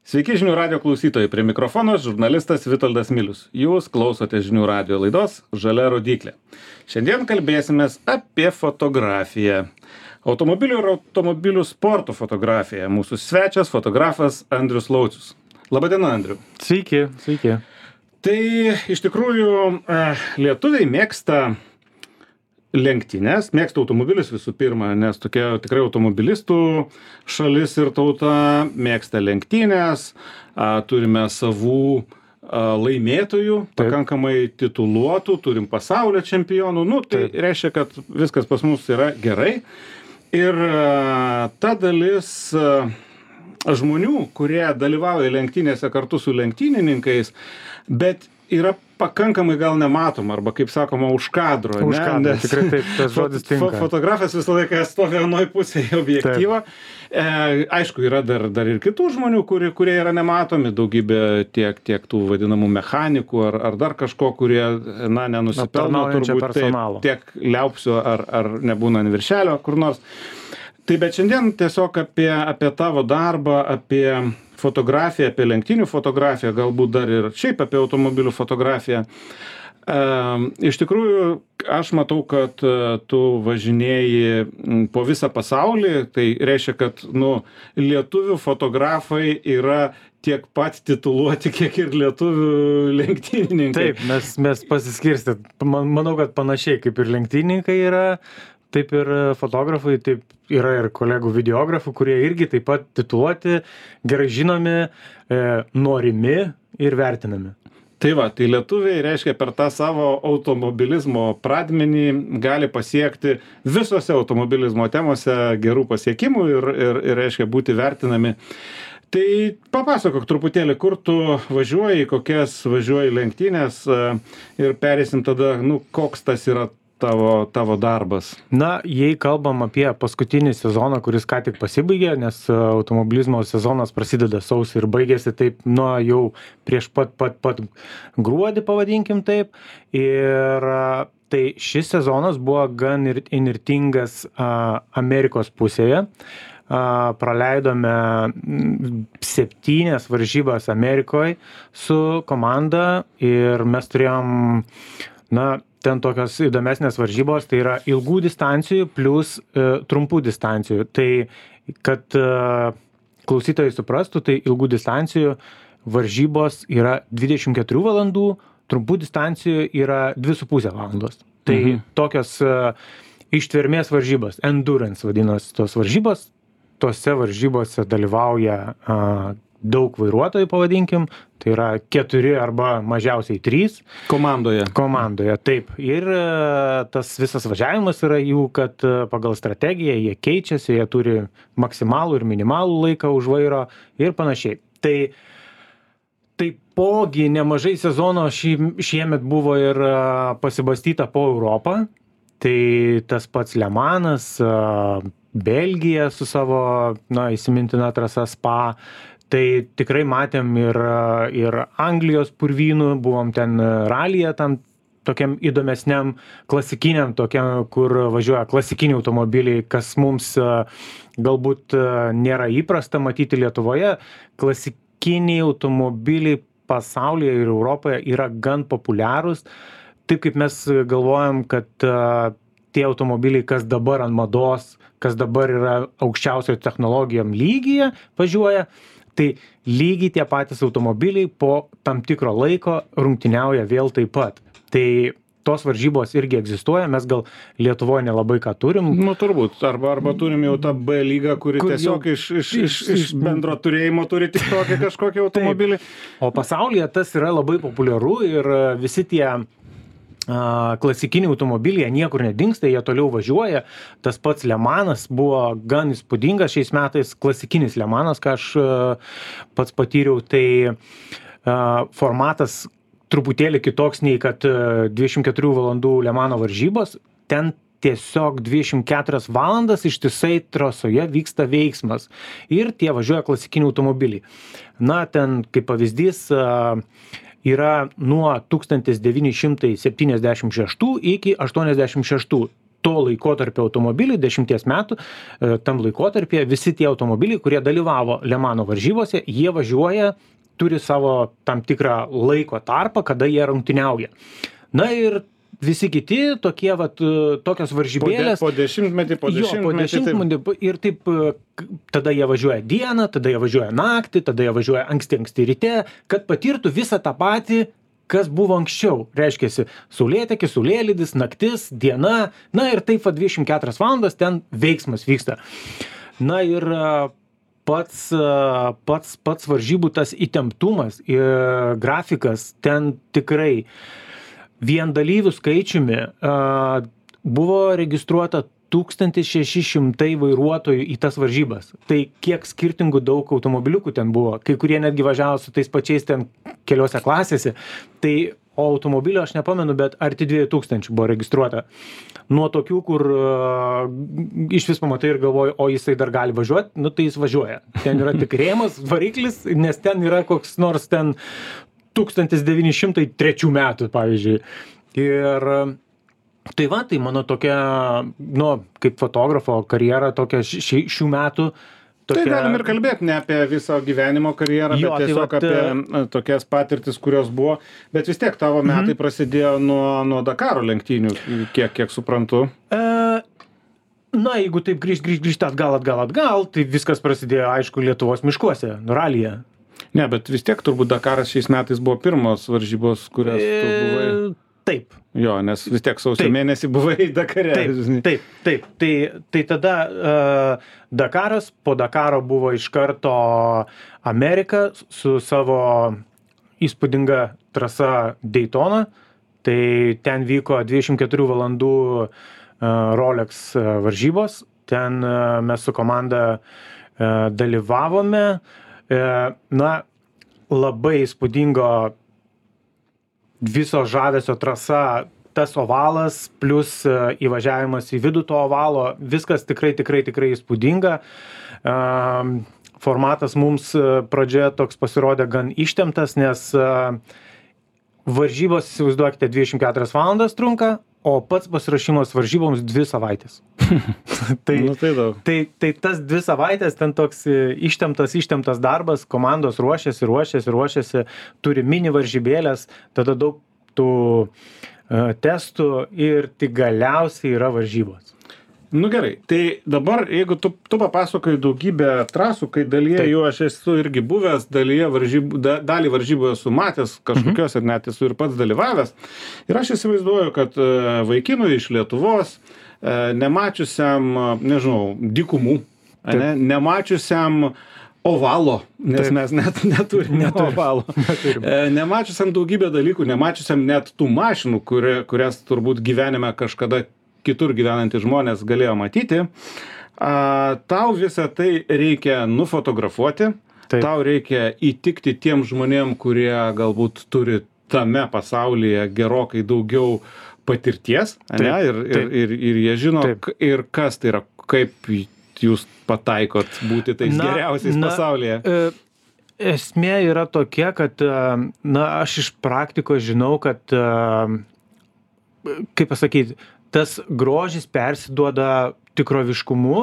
Sveiki žinių radio klausytojai, prie mikrofono žurnalistas Vitoldas Milius. Jūs klausote žinių radio laidos Žalia rodyklė. Šiandien kalbėsimės apie fotografiją. Automobilių ir automobilių sporto fotografiją. Mūsų svečias fotografas Andrius Laucius. Labadiena, Andriu. Sveiki, sveiki. Tai iš tikrųjų lietuviai mėgsta lenktynės, mėgsta automobilius visų pirma, nes tokia tikrai automobilistų šalis ir tauta, mėgsta lenktynės, turime savų laimėtojų, pakankamai tituluotų, turim pasaulio čempionų, tai reiškia, kad viskas pas mus yra gerai. Ir ta dalis žmonių, kurie dalyvauja lenktynėse kartu su lenktynininkais, bet yra pakankamai gal nematoma, arba kaip sakoma, už kadro. Už kadro, tikrai taip, tas žodis tinka. Fotografas visą laiką stovi vienoj pusėje objektyvo. Aišku, yra dar ir kitų žmonių, kurie yra nematomi, daugybė tiek tų vadinamų mechanikų ar dar kažko, kurie, nenusipelno turbūt tiek liaupsių ar nebūna ant viršelio kur nors. Tai bet šiandien tiesiog apie tavo darbą, apie fotografiją, apie lenktynių fotografiją, galbūt dar ir šiaip apie automobilių fotografiją. Iš tikrųjų, aš matau, kad tu važinėji po visą pasaulį, tai reiškia, kad lietuvių fotografai yra tiek pat tituluoti, kiek ir lietuvių lenktynininkai. Taip, mes pasiskirstę. Manau, kad panašiai kaip ir lenktynininkai yra, taip ir fotografai, taip yra ir kolegų videografų, kurie irgi taip pat tituluoti, gerai žinomi, norimi ir vertinami. Tai lietuviai, reiškia, per tą savo automobilizmo pradmenį gali pasiekti visose automobilizmo temose gerų pasiekimų ir reiškia, būti vertinami. Tai papasakok truputėlį, kur tu važiuoji, kokias važiuoji lenktynės ir perėsim tada, koks tas yra tavo darbas. Jei kalbam apie paskutinį sezoną, kuris ką tik pasibaigė, nes automobilizmo sezonas prasideda sausį ir baigėsi taip, jau prieš pat gruodį, pavadinkim taip. Ir tai šis sezonas buvo gan įnirtingas Amerikos pusėje. Praleidome 7 varžybas Amerikoje su komanda ir mes turėjom, ten tokios įdomesnės varžybos, tai yra ilgų distancijų plus trumpų distancijų. Tai, kad klausytojai suprastų, tai ilgų distancijų varžybos yra 24 valandų, trumpų distancijų yra 2,5 valandos. Tai tokios ištvermės varžybos, endurance vadinasi tos varžybos, tose varžybose dalyvauja daug vairuotojų, pavadinkim, tai yra 4 arba mažiausiai 3. Komandoje, taip. Ir tas visas važiavimas yra jų, kad pagal strategiją jie keičiasi, jie turi maksimalų ir minimalų laiką už vairo ir panašiai. Tai taipogi nemažai sezono šiemet buvo ir pasibastyta po Europą. Tai tas pats Le Manas, Belgija su savo įsimintina trasa Spa. Tai tikrai matėm ir Anglijos purvynų, buvom ten ralyje tam tokiam įdomesniam, klasikiniam, tokiam, kur važiuoja klasikiniai automobiliai, kas mums galbūt nėra įprasta matyti Lietuvoje. Klasikiniai automobiliai pasaulyje ir Europoje yra gan populiarūs. Taip kaip mes galvojam, kad tie automobiliai, kas dabar ant mados, kas dabar yra aukščiausio technologijom lygyje važiuoja, tai lygiai tie patys automobiliai po tam tikro laiko rungtyniauja vėl taip pat. Tai tos varžybos irgi egzistuoja, mes gal Lietuvoje nelabai ką turim. Turbūt, arba turim jau tą B lygą, kuri tiesiog iš bendro turėjimo turi tik tokį kažkokį automobilį. O pasaulyje tas yra labai populiaru ir visi tie klasikiniai automobiliai niekur nedingsta, jie toliau važiuoja. Tas pats Le Manas buvo gan įspūdingas šiais metais, klasikinis Le Manas, ką aš pats patyriau, tai formatas truputėlį kitoks nei kad 24 valandų Le Mano varžybos. Ten tiesiog 24 valandas ištisai trasoje vyksta veiksmas ir tie važiuoja klasikiniai automobiliai. Ten kaip pavyzdys yra nuo 1976 iki 86. to laikotarpio automobiliai, 10 metų, tam laikotarpyje visi tie automobiliai, kurie dalyvavo Le Mano varžybose, jie važiuoja, turi savo tam tikrą laiko tarpą, kada jie rungtyniauja. Na ir visi kiti tokie, tokios varžybėlės. Po dešimtmetį. Ir taip, tada jie važiuoja dieną, tada jie važiuoja naktį, tada jie važiuoja anksti ryte, kad patirtų visą tą patį, kas buvo anksčiau. Reiškiasi, saulėtekis, saulėlydis, naktis, diena, na ir taip 24 valandas ten veiksmas vyksta. Na ir pats varžybų tas įtemptumas ir grafikas ten tikrai vien dalyvių skaičiumi buvo registruota 1600 vairuotojų į tas varžybas. Tai kiek skirtingų daug automobiliukų ten buvo. Kai kurie netgi važiavo su tais pačiais ten keliose klasėse. Tai o automobilio aš nepamenu, bet arti 2000 buvo registruota. Nuo tokių, kur iš vis pamatai ir galvoju, o jisai dar gali važiuoti, nu tai jis važiuoja. Ten yra tik rėmas, variklis, nes ten yra koks nors ten 1903 metų, pavyzdžiui. Ir tai mano tokia, kaip fotografo karjera tokia šių metų. Tai galim ir kalbėti ne apie viso gyvenimo karjerą, bet tiesiog apie tokias patirtis, kurios buvo. Bet vis tiek tavo metai prasidėjo nuo Dakaro lenktynių, kiek suprantu. Na, jeigu taip grįžti atgal, tai viskas prasidėjo, aišku, Lietuvos miškuose, ralyje. Ne, bet vis tiek turbūt Dakaras šiais metais buvo pirmos varžybos, kurias tu buvai. Taip. Jo, nes vis tiek sausio mėnesį buvai Dakare. Taip. Tai tada Dakaras, po Dakaro buvo iš karto Amerika su savo įspūdinga trasa Daytona. Tai ten vyko 24 valandų Rolex varžybos. Ten mes su komanda dalyvavome. Na, labai įspūdingo viso žavesio trasa, tas ovalas, plus įvažiavimas į vidų to ovalo, viskas tikrai įspūdinga. Formatas mums pradžioje toks pasirodė gan ištemptas, nes varžybos, įsivaizduokite, 24 valandas trunka, o pats pasiruošimas varžyboms 2 savaitės. Tai tas 2 savaitės, ten toks ištemptas darbas, komandos ruošiasi, turi mini varžybėlės, tada daug tų testų ir tik galiausiai yra varžybos. Nu gerai, tai dabar, jeigu tu papasakoji daugybę trasų, kai dalyje jų aš esu irgi buvęs, dalį varžybų esu matęs kažkokios ir net esu ir pats dalyvavęs. Ir aš įsivaizduoju, kad vaikinui iš Lietuvos, nemačiusiam, nežinau, dykumų, nemačiusiam ovalo, nes mes net neturime ovalo. Nemačiusiam daugybę dalykų, nemačiusiam net tų mašinų, kurias turbūt gyvenime kažkada kitur gyvenantys žmonės galėjo matyti. Tau visą tai reikia nufotografuoti, tau reikia įtikti tiem žmonėm, kurie galbūt turi tame pasaulyje gerokai daugiau patirties, ir jie žino, ir kas tai yra, kaip jūs pataikot būti tais geriausiais pasaulyje. Esmė yra tokia, kad aš iš praktikos žinau, kad, kaip pasakyti, tas grožis persiduoda tikroviškumu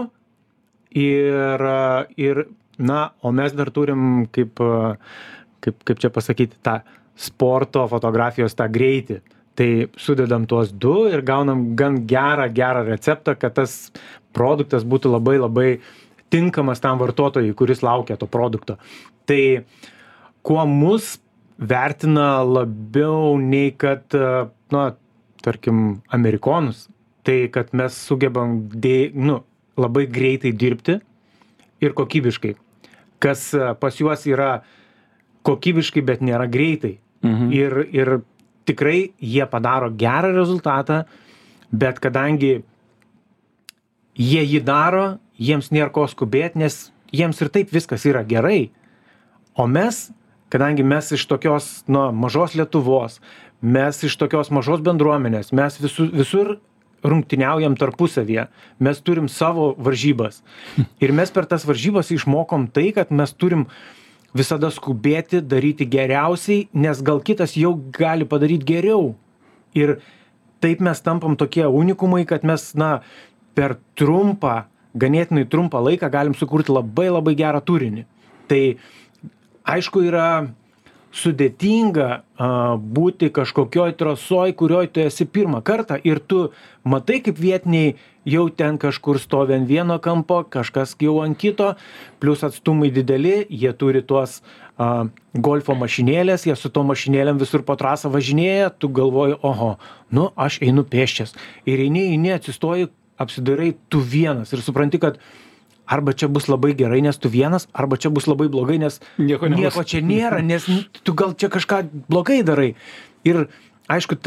ir o mes dar turim, kaip čia pasakyti, tą sporto fotografijos tą greitį. Tai sudedam tuos 2 ir gaunam gan gerą receptą, kad tas produktas būtų labai tinkamas tam vartotojui, kuris laukia to produkto. Tai kuo mus vertina labiau nei kad, tarkim, amerikonus, tai kad mes sugebam labai greitai dirbti ir kokybiškai. Kas pas juos yra kokybiškai, bet nėra greitai. Ir tikrai jie padaro gerą rezultatą, bet kadangi jie jį daro, jiems nėra ko skubėti, nes jiems ir taip viskas yra gerai. O mes, kadangi mes iš tokios mažos Lietuvos, mes iš tokios mažos bendruomenės, mes visur rungtyniaujam tarpusavyje, mes turim savo varžybas. Ir mes per tas varžybas išmokom tai, kad mes turim visada skubėti, daryti geriausiai, nes gal kitas jau gali padaryti geriau. Ir taip mes tampam tokie unikumai, kad mes, per ganėtinai trumpą laiką galim sukurti labai labai gerą turinį. Tai aišku yra sudėtinga būti kažkokioj trasoj, kurioj tu esi pirmą kartą ir tu matai, kaip vietiniai jau ten kažkur stovi ant vieno kampo, kažkas jau ant kito, plus atstumai dideli, jie turi tuos golfo mašinėlės, jie su to mašinėlėm visur po trasą važinėja, tu galvoji, aš einu pėsčias. Ir eini, atsistoji, apsidairai tu vienas ir supranti, kad arba čia bus labai gerai, nes tu vienas, arba čia bus labai blogai, nes nieko čia nėra, nes tu gal čia kažką blogai darai. Ir aišku,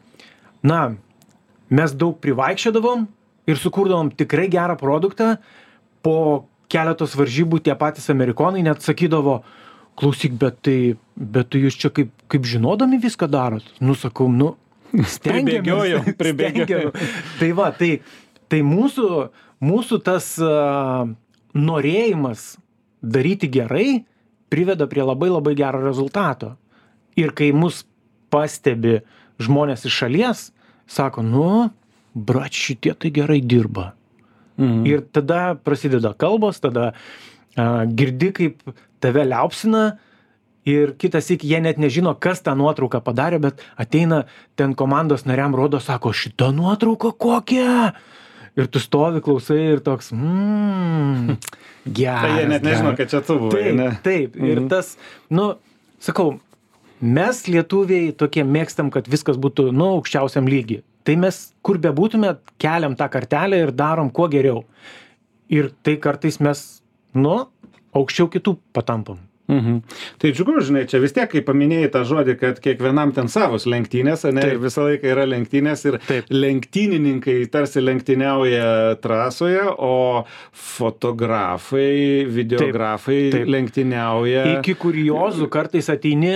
mes daug privaikščiodavom ir sukurdavom tikrai gerą produktą. Po keletos varžybų tie patys amerikonai net sakydavo, klausyk, bet tu jūs čia kaip žinodami viską darot. Sakau, stengiamės. Pribėgiojom. Tai mūsų tas norėjimas daryti gerai priveda prie labai labai gero rezultato. Ir kai mus pastebi žmonės iš šalies, sako, brat, šitie tai gerai dirba. Ir tada prasideda kalbos, tada girdi, kaip tave liaupsina ir kitas iki jie net nežino, kas tą nuotrauką padarė, bet ateina ten komandos nariam rodo, sako, šita nuotrauka kokia? Ir tu stovi, klausai ir toks, geras. Tai jie net nežino, kad čia tu buvai, ne? Taip, ir tas, sakau, mes lietuviai tokie mėgstam, kad viskas būtų, aukščiausiam lygiai. Tai mes, kur bebūtume, keliam tą kartelę ir darom kuo geriau. Ir tai kartais mes, aukščiau kitų patampam. Tai džiugu, žinai, čia vis tiek, kai paminėjai tą žodį, kad kiekvienam ten savos lenktynės, ir visą laiką yra lenktynės ir lenktynininkai tarsi lenktyniauja trasoje, o fotografai, videografai lenktyniauja. Iki kuriozų kartais ateini,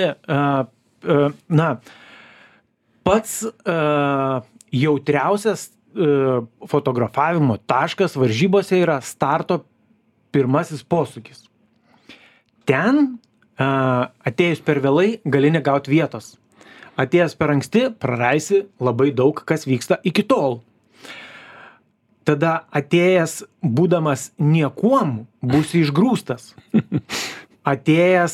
pats jautriausias fotografavimo taškas varžybose yra starto pirmasis posūkis. Ten atėjus per vėlai gali negauti vietos. Atėjęs per anksti praraisi labai daug, kas vyksta iki tol. Tada atėjęs būdamas niekuom būsi išgrūstas. Atėjęs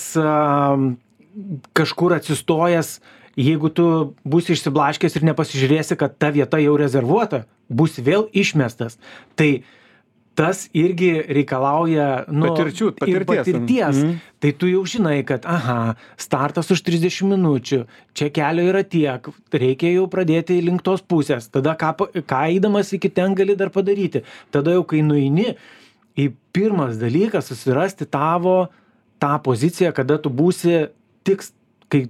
kažkur atsistojęs, jeigu tu būsi išsiblaškęs ir nepasižiūrėsi, kad ta vieta jau rezervuota, būsi vėl išmestas. Tai tas irgi reikalauja patirties. Tai tu jau žinai, kad startas už 30 minučių, čia kelio yra tiek, reikia jau pradėti link tos pusės. Tada ką eidamas iki ten gali dar padaryti. Tada jau kai nueini, į pirmas dalykas susirasti tavo tą poziciją, kada tu būsi tik, kai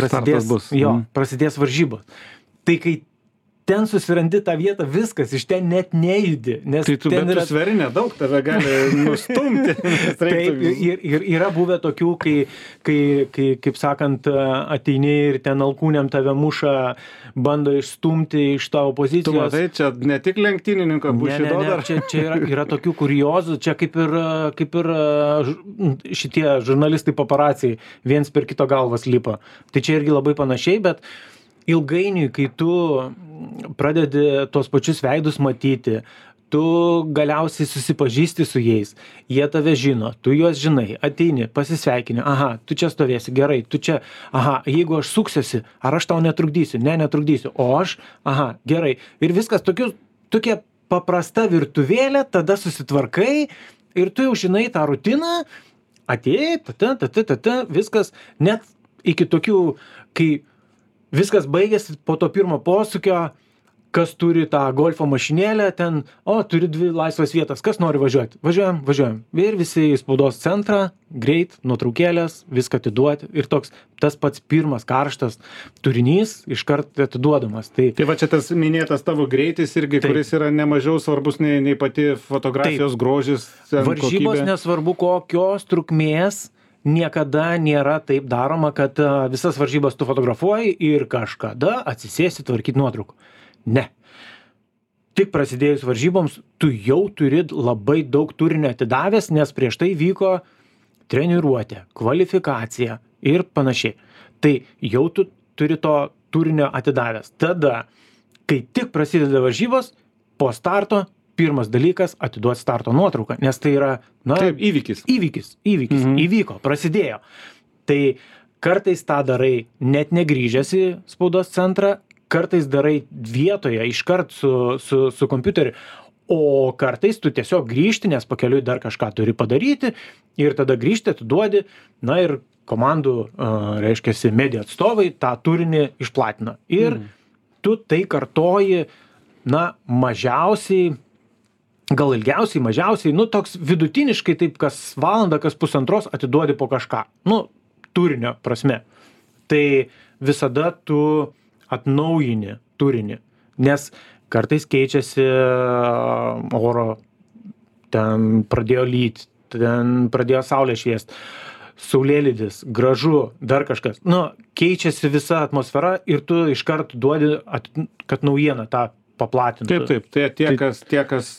prasidės varžybos. Tai kai ten susirandi tą vietą, viskas, iš ten net nejudi. Tai tu sveri nedaug, tave gali nustumti. Taip, ir yra buvę tokių, kai, kaip sakant, ateini ir ten alkūnėm tave muša, bando išstumti iš tavo pozicijos. Tu matai, čia ne tik lenktynininko bušido dar. Čia yra tokių kuriozų, čia kaip ir šitie žurnalistai paparaciai viens per kito galvas lipa. Tai čia irgi labai panašiai, bet ilgainiui, kai tu pradedi tuos pačius veidus matyti, tu galiausiai susipažįsti su jais, jie tave žino, tu juos žinai, ateini, pasisveikini, tu čia stovėsi, gerai, tu čia, jeigu aš suksiuosi, ar aš tau netrukdysiu, netrukdysiu, o aš, gerai. Ir viskas tokia paprasta virtuvėlė, tada susitvarkai ir tu jau žinai tą rutiną, atėjai, viskas, net iki tokių, kai viskas baigėsi po to pirmo posūkio, kas turi tą golfo mašinėlę, ten, turi 2 laisvas vietas, kas nori važiuoti? Važiuojam. Ir visi į spaudos centrą, greit, nuotraukėlės, viską atiduoti. Ir tas pats pirmas karštas turinys iškart atiduodamas. Tai va čia tas minėtas tavo greitis irgi, kuris yra nemažiau svarbus nei pati fotografijos grožis. Varžybos nesvarbu kokios trukmės, niekada nėra taip daroma, kad visas varžybas tu fotografuoji ir kažkada atsisėsi tvarkyti nuotraukų. Ne. Tik prasidėjus varžyboms, tu jau turi labai daug turinio atidavęs, nes prieš tai vyko treniruotė, kvalifikacija ir panašiai. Tai jau tu turi to turinio atidavęs. Tada kai tik prasideda varžybos, po starto pirmas dalykas atiduoti starto nuotrauką, nes tai yra, Taip, įvykis. Įvyko, prasidėjo. Tai kartais tą darai net negrįžęs į spaudos centrą, kartais darai vietoje iškart su kompiuteriu, o kartais tu tiesiog grįžti, nes pakeliui dar kažką turi padaryti ir tada grįžti, atiduodi, ir komandų, reiškiasi, medija atstovai tą turinį išplatina. Ir tu tai kartoji, mažiausiai, gal ilgiausiai, mažiausiai, toks vidutiniškai taip kas valandą, kas pusantros atiduodi po kažką. Turinio prasme. Tai visada tu atnaujini turinį, nes kartais keičiasi oro, ten pradėjo lyti, ten pradėjo saulė šviest, saulėlydis, gražu, dar kažkas. Keičiasi visa atmosfera ir tu iškart duodi, kad naujieną tą paplatintų. Taip. Tie, kas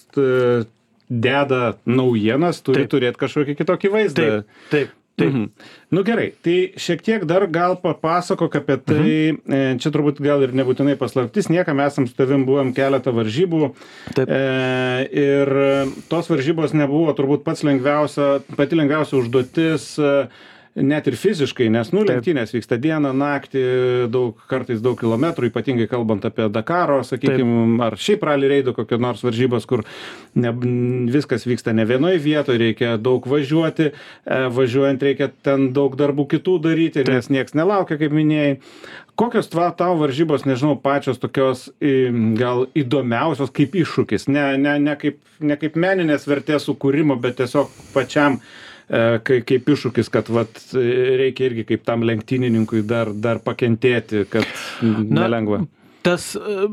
deda naujienas, turi turėti kažkokį kitokį vaizdą. Taip. Gerai, tai šiek tiek dar gal papasakok apie tai, čia turbūt gal ir nebūtinai paslaptis, niekam esam su tavim buvom keletą varžybų. Taip. Ir tos varžybos nebuvo turbūt pati lengviausia užduotis, net ir fiziškai, nes lenktynės vyksta dieną, naktį, kartais daug kilometrų, ypatingai kalbant apie Dakaro, sakykime, ar šiaip rally reido kokio nors varžybos, kur viskas vyksta ne vienoje vietoje, reikia daug važiuoti, važiuojant reikia ten daug darbų kitų daryti, nes nieks nelaukia, kaip minėjai. Kokios tavo varžybos, nežinau, pačios tokios gal įdomiausios kaip iššūkis, ne kaip meninės vertės sukūrimo, bet tiesiog pačiam kaip iššūkis, kad reikia irgi kaip tam lenktynininkui dar pakentėti, kad nelengva. Tas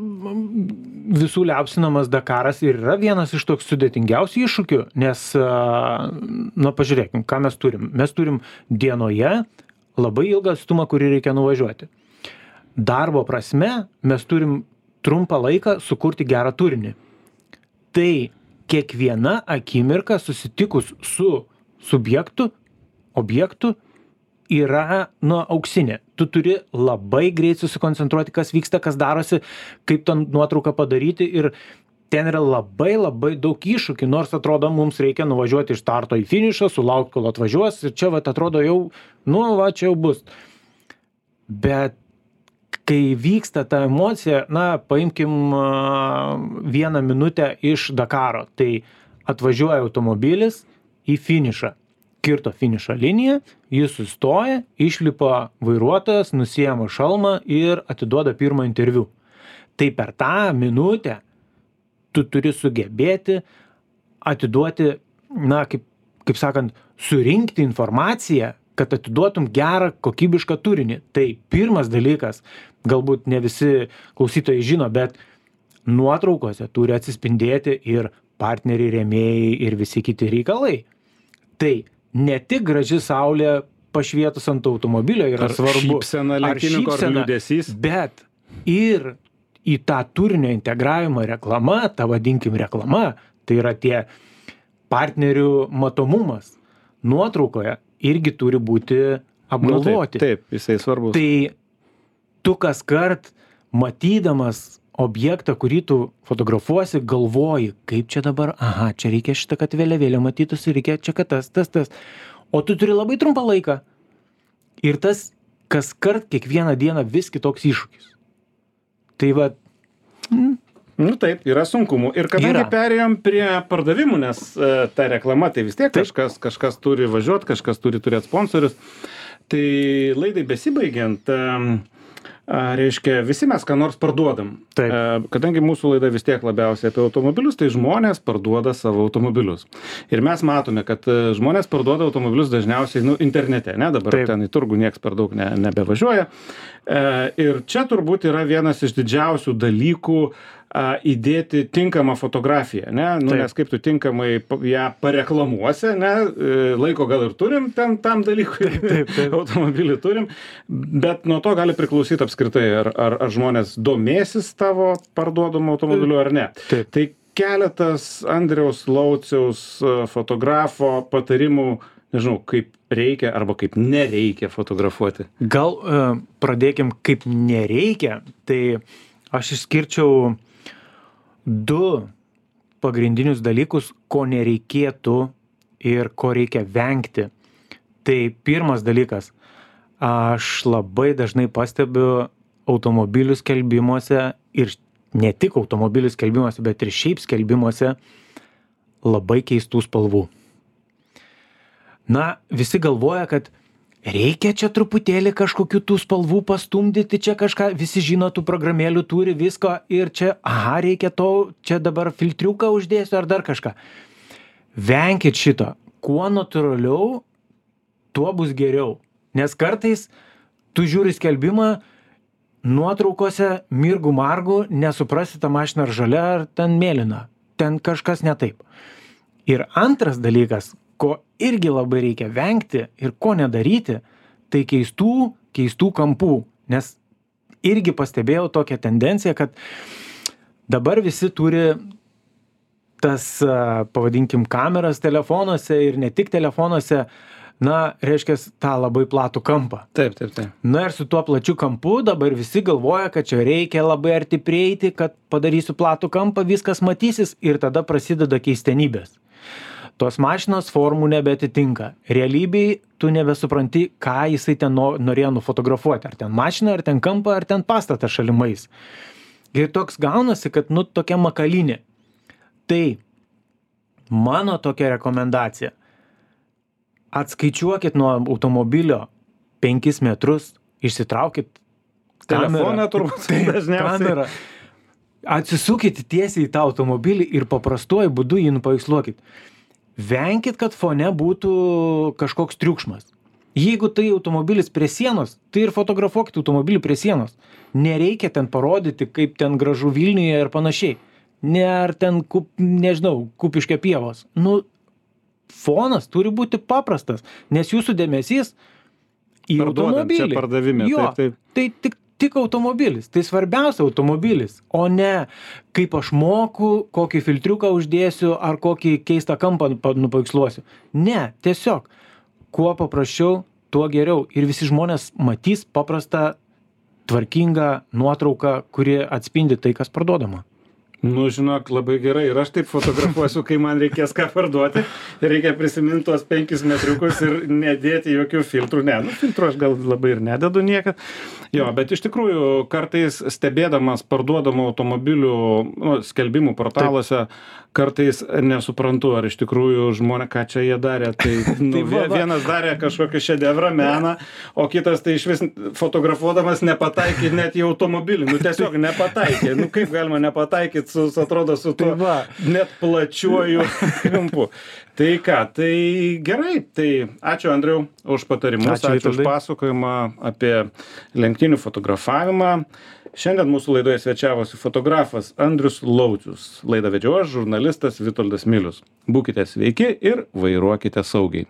visų liaupsinamas Dakaras ir yra vienas iš toks sudėtingiausių iššūkių, nes, pažiūrėkim, ką mes turim. Mes turim dienoje labai ilgą atstumą, kurį reikia nuvažiuoti. Darbo prasme mes turim trumpą laiką sukurti gerą turinį. Tai kiekviena akimirka susitikus su subjektu, objektu yra auksinė. Tu turi labai greit susikoncentruoti, kas vyksta, kas darosi, kaip tą nuotrauką padaryti ir ten yra labai daug iššūkių, nors atrodo mums reikia nuvažiuoti iš starto į finišą, sulaukti, kol atvažiuos ir čia atrodo jau, čia jau bus. Bet kai vyksta ta emocija, paimkim 1 minutę iš Dakaro, tai atvažiuoja automobilis į finišą, kirto finišo liniją, jis sustoja, išlipa vairuotojas, nusiema šalmą ir atiduoda pirmą interviu. Tai per tą minutę tu turi sugebėti atiduoti, kaip sakant, surinkti informaciją, kad atiduotum gerą, kokybišką turinį. Tai pirmas dalykas, galbūt ne visi klausytojai žino, bet nuotraukose turi atsispindėti ir partneriai, rėmėjai ir visi kiti reikalai. Tai ne tik graži saulė pašvietus ant automobilio yra svarbu, ar šypsena, bet ir į tą turinio integravimą reklama, tą vadinkim reklama, tai yra tie partnerių matomumas nuotraukoje irgi turi būti apgalvoti. Taip, jisai svarbus. Tai tu kaskart matydamas objektą, kurį tu fotografuosi, galvoji, kaip čia dabar, čia reikia šitą, kad vėliavėlė matytųsi, reikia čia, kad tas. O tu turi labai trumpą laiką. Ir tas kaskart kiekvieną dieną vis kitoks iššūkis. Tai taip, yra sunkumų. Ir kadangi perėjom prie pardavimų, nes ta reklama, tai vis tiek kažkas turi važiuoti, kažkas turi turėti sponsorius. Tai laidai besibaigiant, reiškia, visi mes ką nors parduodam. Kadangi mūsų laida vis tiek labiausiai apie automobilius, tai žmonės parduoda savo automobilius. Ir mes matome, kad žmonės parduoda automobilius dažniausiai internete, ne? Dabar ten į turgų nieks per daug nebevažiuoja. Ir čia turbūt yra vienas iš didžiausių dalykų įdėti tinkamą fotografiją, ne? Nes kaip tu tinkamai ją pareklamuosi, ne? Laiko gal ir turim tam dalykui, automobilį turim, bet nuo to gali priklausyti apskritai, ar žmonės domėsis tavo parduodamu automobiliu ar ne. Tai keletas Andriaus Lauciaus fotografo patarimų, nežinau, kaip reikia arba kaip nereikia fotografuoti. Gal pradėkim kaip nereikia, tai aš išskirčiau 2 pagrindinius dalykus, ko nereikėtų ir ko reikia vengti. Tai pirmas dalykas, aš labai dažnai pastebiu automobilių skelbimuose ir ne tik automobilių skelbimuose, bet ir šiaip skelbimuose labai keistų spalvų. Na, visi galvoja, kad reikia čia truputėlį kažkokių tų spalvų pastumdyti, čia kažką, visi žino, tų programėlių turi visko ir čia, reikia to, čia dabar filtriuką uždėsiu ar dar kažką. Venkit šito. Kuo natūraliau, tuo bus geriau. Nes kartais tu žiūri skelbimą, nuotraukose mirgų margų, nesuprasi tą mašiną ar žalia, ar ten mėlyna. Ten kažkas ne taip. Ir antras dalykas, ko irgi labai reikia vengti ir ko nedaryti, tai keistų kampų. Nes irgi pastebėjau tokią tendenciją, kad dabar visi turi tas, pavadinkim, kameras telefonuose ir ne tik telefonuose, reiškia, tą labai platų kampą. Taip. Na ir su tuo plačiu kampu dabar visi galvoja, kad čia reikia labai arti prieiti, kad padarysiu platų kampą, viskas matysis ir tada prasideda keistenybės. Tos mašinos formų nebeatitinka. Realybėj tu nebesupranti, ką jisai ten norėjo nufotografuoti. Ar ten mašiną, ar ten kampą, ar ten pastatą šalimais. Ir toks gaunasi, kad tokia makalinė. Tai mano tokia rekomendacija. Atskaičiuokit nuo automobilio 5 metrus, išsitraukit telefoną turbūt dažniausiai. Atsisukit tiesiai į tą automobilį ir paprastuoju būdu jį nupaveiksluokit. Venkit, kad fone būtų kažkoks triukšmas. Jeigu tai automobilis prie sienos, tai ir fotografuokit automobilį prie sienos. Nereikia ten parodyti, kaip ten gražu Vilniuje ir panašiai. Ne ar ten, Kupiškio pievos. Fonas turi būti paprastas, nes jūsų dėmesys į automobilį. Čia pardavime. Jo, tai tik automobilis, tai svarbiausia automobilis, o ne kaip aš moku, kokį filtriuką uždėsiu ar kokį keistą kampą nupaveiksluosiu. Ne, tiesiog, kuo paprasčiau, tuo geriau. Ir visi žmonės matys paprastą, tvarkingą nuotrauką, kuri atspindi tai, kas parduodama. Žinok, labai gerai. Ir aš taip fotografuosiu, kai man reikės ką parduoti. Reikia prisiminti tuos 5 metriukus ir nedėti jokių filtrų. Filtrų aš gal labai ir nededu niekad. Jo, bet iš tikrųjų, kartais stebėdamas parduodamų automobilių skelbimų portaluose, kartais nesuprantu, ar iš tikrųjų žmonės, ką čia jie darė. Tai vienas darė kažkokį šedevrą meną, o kitas tai iš vis fotografuodamas nepataikė net į automobilį. Tiesiog nepataikė. Kaip galima nepataikyti, atrodo, su tuo net plačiuoju kampu. Tai ką, tai gerai. Tai ačiū, Andriau, už patarimus, ačiū už pasakojimą apie lenktynių fotografavimą. Šiandien mūsų laidoje svečiavosi fotografas Andrius Laucius. Laidą vedžiau aš, žurnalistas Vitoldas Milius. Būkite sveiki ir vairuokite saugiai.